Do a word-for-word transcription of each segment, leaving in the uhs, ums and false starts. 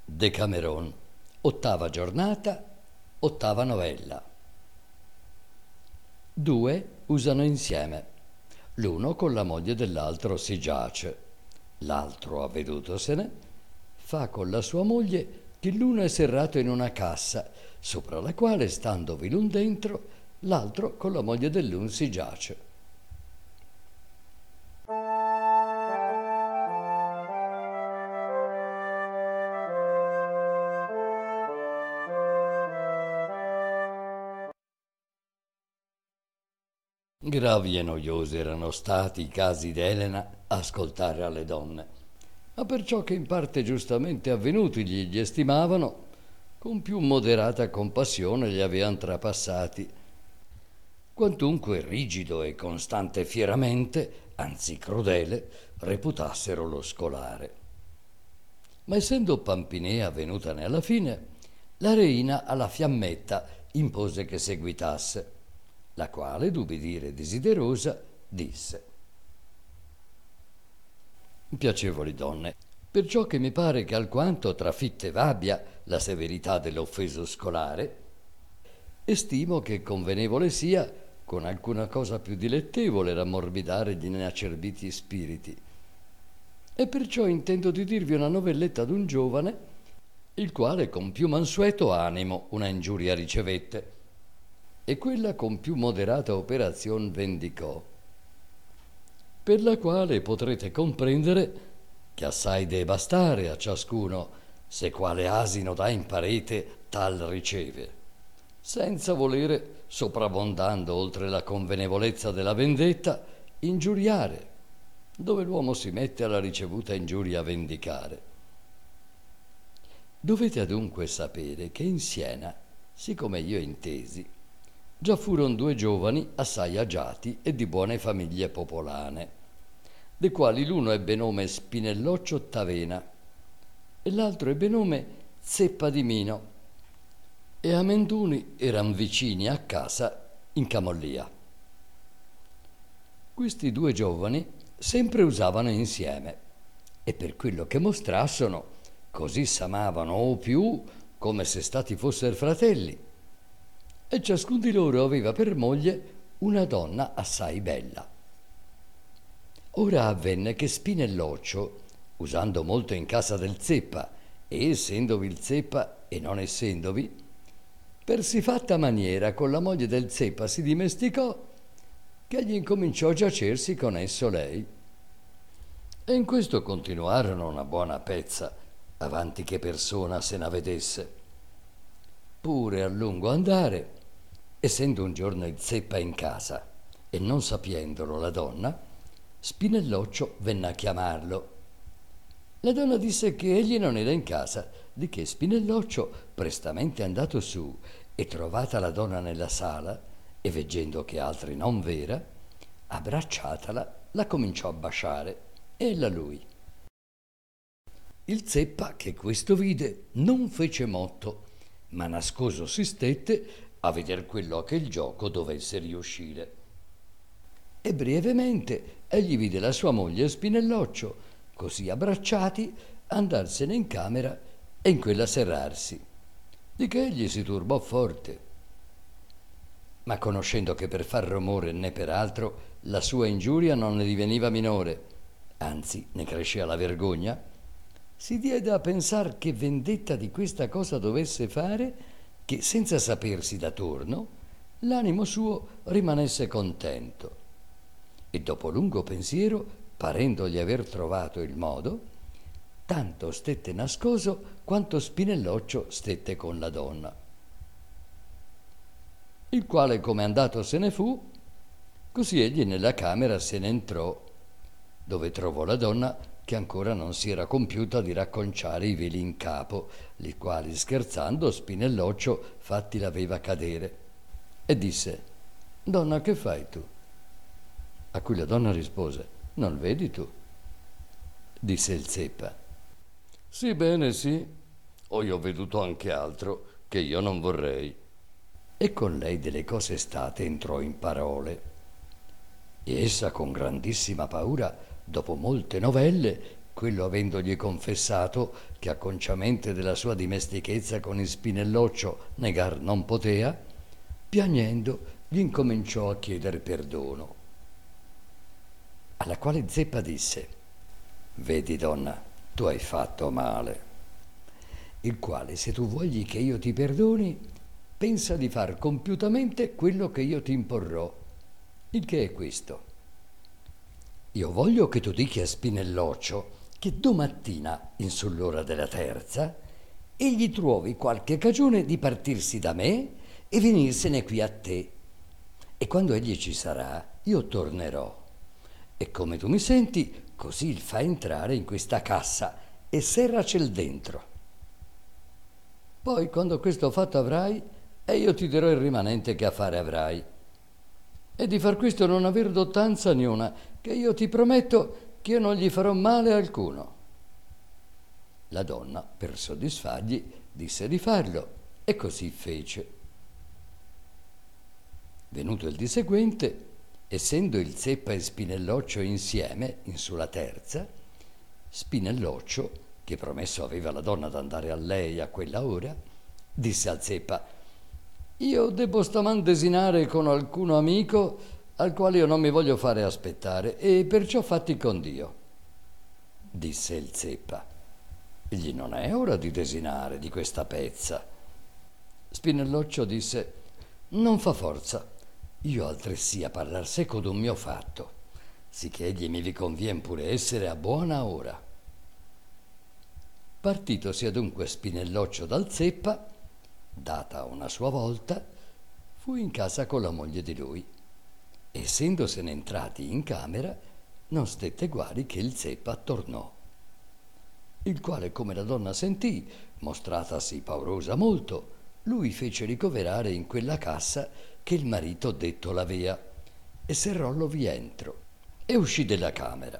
Decameron, ottava giornata, ottava novella. Due usano insieme. L'uno con la moglie dell'altro si giace. L'altro, avvedutosene, fa con la sua moglie che l'uno è serrato in una cassa, sopra la quale, standovi l'un dentro, l'altro con la moglie dell'un si giace. Gravi e noiosi erano stati i casi d'Elena a ascoltare alle donne, ma perciò che in parte giustamente avvenuti gli gli estimavano, con più moderata compassione li avean trapassati, quantunque rigido e costante fieramente, anzi crudele, reputassero lo scolare. Ma essendo Pampinea venutane alla fine, la reina alla fiammetta impose che seguitasse, la quale, d'ubbidire desiderosa, disse: piacevoli donne, perciò che mi pare che alquanto trafitte v'abbia la severità dell'offeso scolare, estimo che convenevole sia con alcuna cosa più dilettevole rammorbidare gli inacerbiti spiriti, e perciò intendo di dirvi una novelletta d'un giovane, il quale con più mansueto animo una ingiuria ricevette, e quella con più moderata operazion vendicò, per la quale potrete comprendere che assai dee bastare a ciascuno, se quale asino dà in parete tal riceve, senza volere, soprabbondando oltre la convenevolezza della vendetta, ingiuriare, dove l'uomo si mette alla ricevuta ingiuria a vendicare. Dovete adunque sapere che in Siena, siccome io intesi, già furon due giovani assai agiati e di buone famiglie popolane, de quali l'uno ebbe nome Spinelloccio Tavena e l'altro ebbe nome Zeppa di Mino, e amenduni eran vicini a casa in Camollia. Questi due giovani sempre usavano insieme, e per quello che mostrassono così s'amavano o più come se stati fosser fratelli, e ciascun di loro aveva per moglie una donna assai bella. Ora avvenne che Spinelloccio, usando molto in casa del Zeppa, e essendovi il Zeppa e non essendovi, per si fatta maniera con la moglie del Zeppa si dimesticò, che egli incominciò a giacersi con esso lei. E in questo continuarono una buona pezza, avanti che persona se n'avedesse. Pure a lungo andare, essendo un giorno il Zeppa in casa e non sapiendolo la donna, Spinelloccio venne a chiamarlo. La donna disse che egli non era in casa, di che Spinelloccio, prestamente andato su e trovata la donna nella sala, e veggendo che altri non v'era, abbracciatala, la cominciò a basciare, e ella lui. Il Zeppa, che questo vide, non fece motto, ma nascoso si stette a veder quello che il gioco dovesse riuscire. E brevemente egli vide la sua moglie e Spinelloccio, così abbracciati, andarsene in camera e in quella serrarsi, di che egli si turbò forte. Ma conoscendo che per far rumore né per altro la sua ingiuria non ne diveniva minore, anzi ne crescea la vergogna, si diede a pensar che vendetta di questa cosa dovesse fare, che senza sapersi da torno l'animo suo rimanesse contento. E dopo lungo pensiero, parendogli aver trovato il modo, tanto stette nascoso quanto Spinelloccio stette con la donna. Il quale, come andato se ne fu, così egli nella camera se ne entrò, dove trovò la donna che ancora non si era compiuta di racconciare i veli in capo, li quali, scherzando, Spinelloccio fatti l'aveva cadere, e disse: donna, che fai tu? A cui la donna rispose: non vedi tu? Disse il Zeppa: sì, bene, sì, o io ho veduto anche altro che io non vorrei. E con lei delle cose state entrò in parole, e essa con grandissima paura, dopo molte novelle, quello avendogli confessato che acconciamente della sua dimestichezza con il Spinelloccio negar non potea, piagnendo gli incominciò a chiedere perdono. Alla quale Zeppa disse: «Vedi, donna, tu hai fatto male. Il quale, se tu vogli che io ti perdoni, pensa di far compiutamente quello che io ti imporrò, il che è questo. Io voglio che tu dichi a Spinelloccio che domattina, in sull'ora della terza, egli trovi qualche cagione di partirsi da me e venirsene qui a te. E quando egli ci sarà, io tornerò. E come tu mi senti, così il fa entrare in questa cassa e serracel dentro. Poi, quando questo fatto avrai, e io ti dirò il rimanente che affare avrai. E di far questo non aver dottanza niuna, che io ti prometto che io non gli farò male alcuno». La donna, per soddisfargli, disse di farlo, e così fece. Venuto il dì seguente, essendo il Zeppa e Spinelloccio insieme, in sulla terza, Spinelloccio, che promesso aveva la donna d'andare a lei a quella ora, disse al Zeppa: «Io debbo staman desinare con alcuno amico al quale io non mi voglio fare aspettare, e perciò fatti con Dio». Disse il Zeppa: «Gli non è ora di desinare di questa pezza». Spinelloccio disse: «Non fa forza, io altresì a parlar seco d'un mio fatto, sicché egli mi vi convien pure essere a buona ora». Partitosi adunque Spinelloccio dal Zeppa, data una sua volta, fu in casa con la moglie di lui. Essendosene entrati in camera, non stette guari che il Zeppa tornò, il quale, come la donna sentì, mostratasi paurosa molto, lui fece ricoverare in quella cassa che il marito detto l'avea, e serrollo vi entro, e uscì della camera.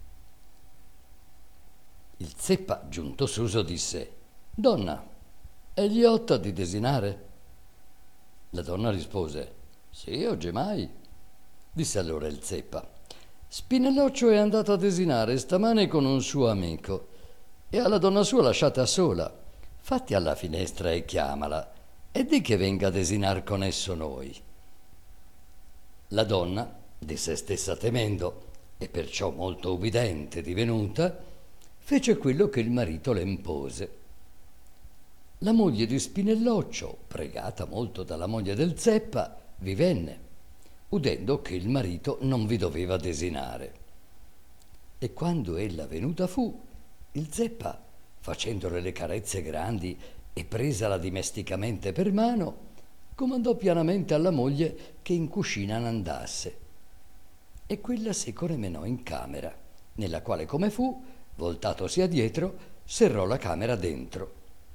Il Zeppa, giunto suso, disse: «Donna, egli otta di desinare?» La donna rispose: «Sì, oggimai». Disse allora il Zeppa: «Spinelloccio è andato a desinare stamane con un suo amico, e alla donna sua lasciata sola. Fatti alla finestra e chiamala, e di che venga a desinar con esso noi». La donna, di se stessa temendo, e perciò molto ubbidente divenuta, fece quello che il marito le impose. La moglie di Spinelloccio, pregata molto dalla moglie del Zeppa, vi venne, udendo che il marito non vi doveva desinare. E quando ella venuta fu, il Zeppa, facendole le carezze grandi e presala dimesticamente per mano, comandò pianamente alla moglie che in cucina n'andasse. E quella si coremenò in camera, nella quale, come fu, voltatosi a dietro, serrò la camera dentro.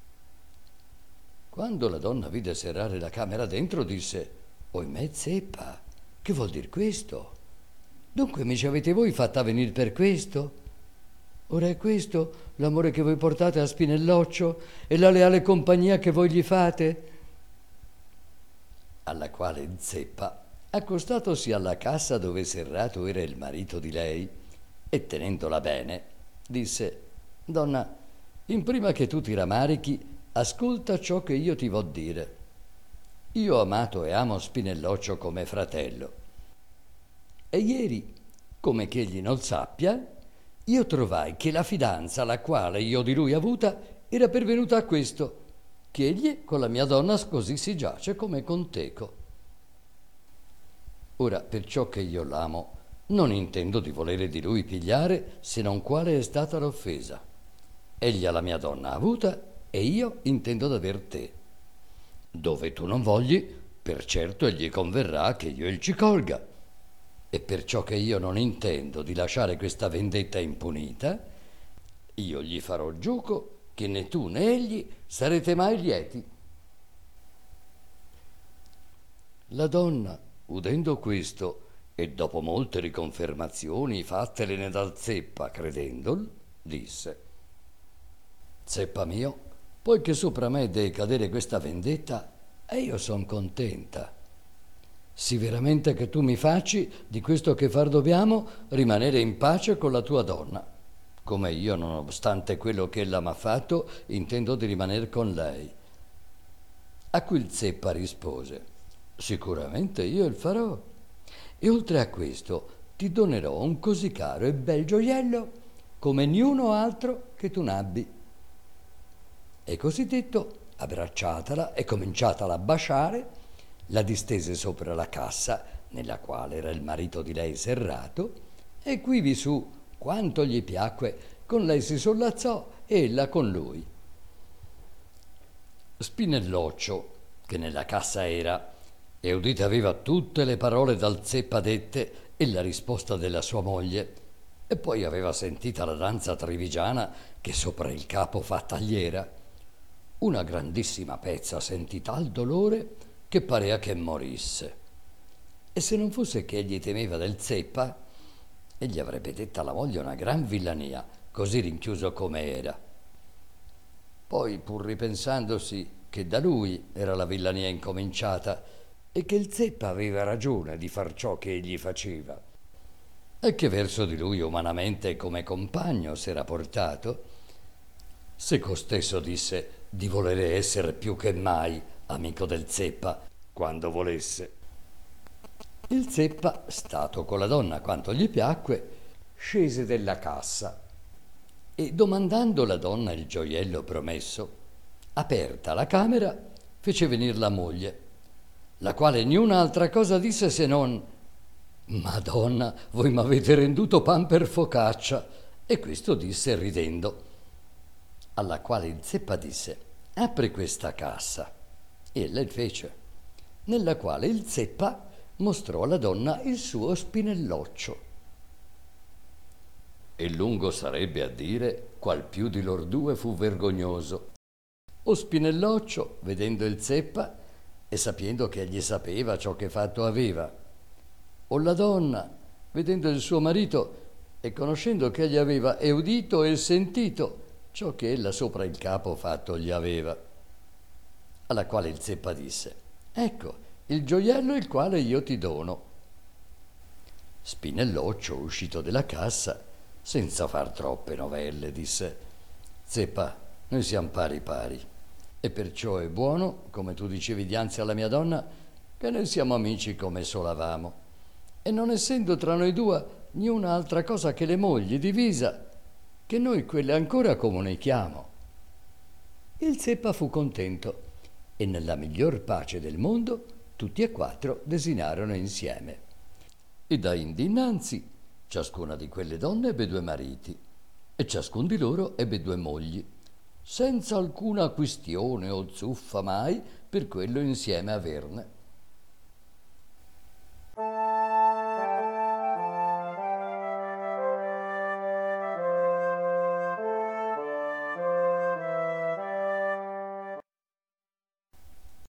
Quando la donna vide serrare la camera dentro, disse: «Oimè, Zeppa, che vuol dir questo? Dunque mi ci avete voi fatta venir per questo? Ora è questo l'amore che voi portate a Spinelloccio e la leale compagnia che voi gli fate?» Alla quale Zeppa, accostatosi alla cassa dove serrato era il marito di lei, e tenendola bene, disse: «Donna, in prima che tu ti ramarichi, ascolta ciò che io ti vo dire. Io ho amato e amo Spinelloccio come fratello. E ieri, come che egli non sappia, io trovai che la fidanza la quale io di lui avuta era pervenuta a questo, che egli con la mia donna così si giace come con teco. Ora, perciò che io l'amo, non intendo di volere di lui pigliare se non quale è stata l'offesa. Egli ha la mia donna avuta e io intendo d'aver te. Dove tu non vogli, per certo egli converrà che io il ci colga. E perciò che io non intendo di lasciare questa vendetta impunita, io gli farò giuco che né tu né egli sarete mai lieti». La donna, udendo questo, e dopo molte riconfermazioni fattelene dal Zeppa credendol, disse: «Zeppa mio, poiché sopra me deve cadere questa vendetta, e io son contenta. Sì veramente che tu mi facci di questo che far dobbiamo rimanere in pace con la tua donna, come io, nonostante quello che ella m'ha fatto, intendo di rimanere con lei. A cui il zeppa rispose: sicuramente io il farò. E oltre a questo ti donerò un così caro e bel gioiello come niuno altro che tu n'abbi. E così detto, abbracciatela e cominciatela a baciare, la distese sopra la cassa nella quale era il marito di lei serrato, e quivi su quanto gli piacque, con lei si sollazzò e ella con lui. Spinelloccio, che nella cassa era, e udite aveva tutte le parole dal zeppa dette e la risposta della sua moglie, e poi aveva sentita la danza trivigiana che sopra il capo fa tagliera. Una grandissima pezza sentì tal dolore che parea che morisse. E se non fosse che egli temeva del zeppa, egli avrebbe detta alla moglie una gran villania, così rinchiuso come era. Poi, pur ripensandosi che da lui era la villania incominciata e che il zeppa aveva ragione di far ciò che egli faceva, e che verso di lui umanamente come compagno s'era portato, se costesso disse di volere essere più che mai amico del zeppa quando volesse. Il zeppa, stato con la donna quanto gli piacque, scese della cassa e, domandando la donna il gioiello promesso, aperta la camera, fece venir la moglie, la quale niun'altra cosa disse se non: Madonna, voi m'avete renduto pan per focaccia. E questo disse ridendo. Alla quale il zeppa disse: apri questa cassa. E ella il fece, nella quale il zeppa mostrò alla donna il suo spinelloccio. E lungo sarebbe a dire qual più di lor due fu vergognoso. O Spinelloccio, vedendo il zeppa e sapendo che egli sapeva ciò che fatto aveva, o la donna, vedendo il suo marito e conoscendo che egli aveva e udito e sentito ciò che ella sopra il capo fatto gli aveva. Alla quale il zeppa disse: ecco il gioiello il quale io ti dono. Spinelloccio, uscito della cassa, senza far troppe novelle, disse: zeppa, noi siamo pari pari, e perciò è buono, come tu dicevi dianzi alla mia donna, che noi siamo amici come solavamo, e non essendo tra noi due niuna altra cosa che le mogli divisa, che noi quelle ancora comunichiamo. Il zeppa fu contento, e nella miglior pace del mondo tutti e quattro desinarono insieme. E da indi innanzi ciascuna di quelle donne ebbe due mariti, e ciascun di loro ebbe due mogli, senza alcuna quistione o zuffa mai per quello insieme averne.